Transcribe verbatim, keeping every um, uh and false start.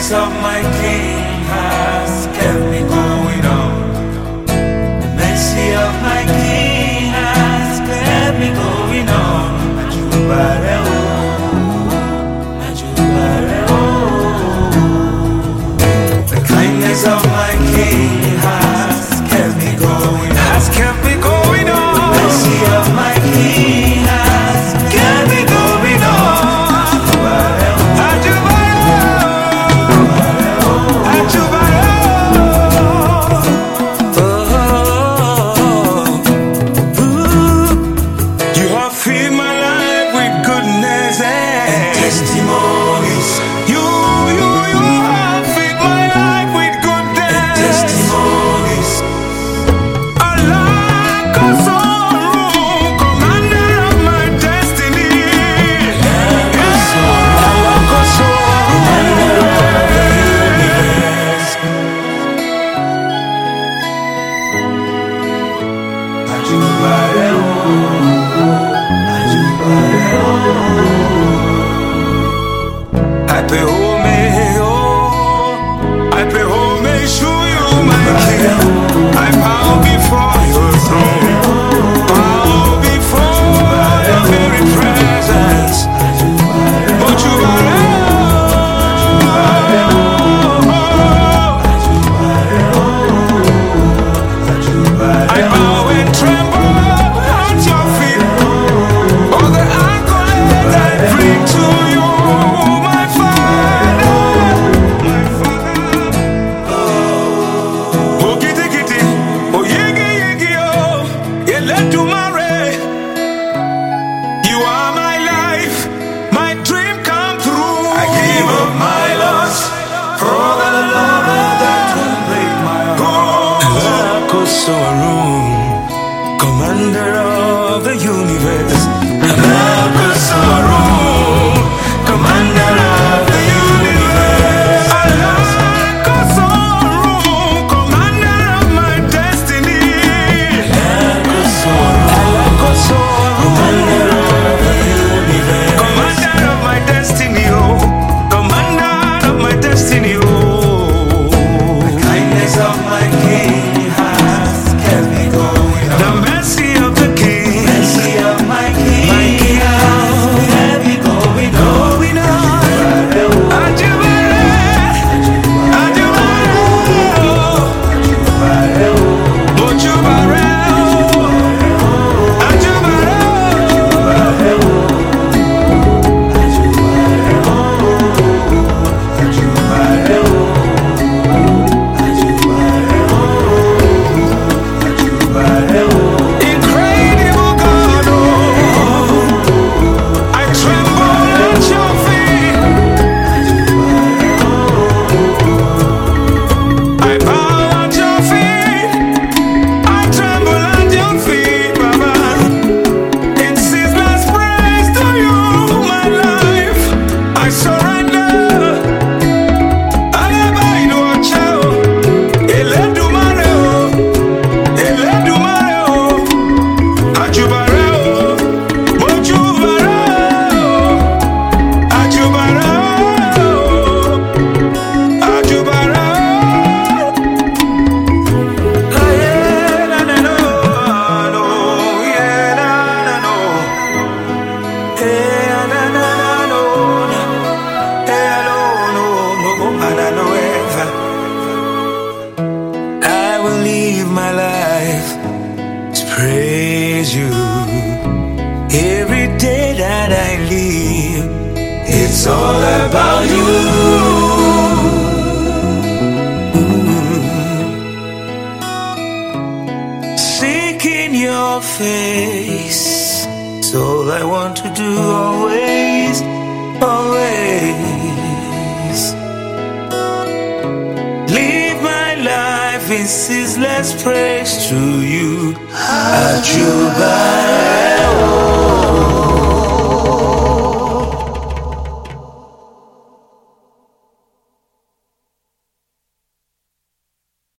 kindness of my King has kept me going on. The mercy of my King has kept me going on. Ajubare o, Ajubare o. The kindness of my King has kept me going on. Has kept me going on. The mercy of my King has kept me going on. Ajubare o, Ajubare o, oh, ooh. You have filled my life with goodness and testimonies. You, you, you have filled my life with goodness and testimonies. Allah, cause all commander of my destiny. Allah, cause all commander of the universe. Ajubare o, Ajubare o. I pay homage, oh, I pay homage to you, my King. I bow before your throne, bow before your very presence. Ajubare o, I bow and tremble at your feet. All the accolades I bring to you, my Father, my Father. Oh, kitty, kitty, oh, yigi, yigi, oh, Eledumare. You are my life, my dream come true. I give up my loss for the love that can break my heart. Alakosorum, commander of the universe. Alakosorum, commander of the universe. Alakosorum, commander of my destiny. Alakosorum, commander of the universe. Commander of my destiny, oh, commander of my destiny, oh. The kindness of my King has kept me going on. The mercy of the King, mercy of my King, my King has kept me going on. Going on. Ajubare, Ajubare, Ajubare, Ojubare, Ajubare, incredible God, oh, I tremble at your feet. I bow at your feet. I tremble at your feet, Baba. In ceaseless praise to you, my life I surrender. Alabainu ochao, Eledumare o, Eledumare o, Ajubare o, Ojubare o, Ajubare o, Ajubare o. Aye, na, na, no, no, yeah, na, na, no. Hey, na, na, na, no, no. Hey, no, no, no, na, no, ever. I will live my life to praise you. Every day that I live, it's all about you. Seeking your face, it's all I want to do always, always. Live my life in ceaseless praise to you. Ajubare o.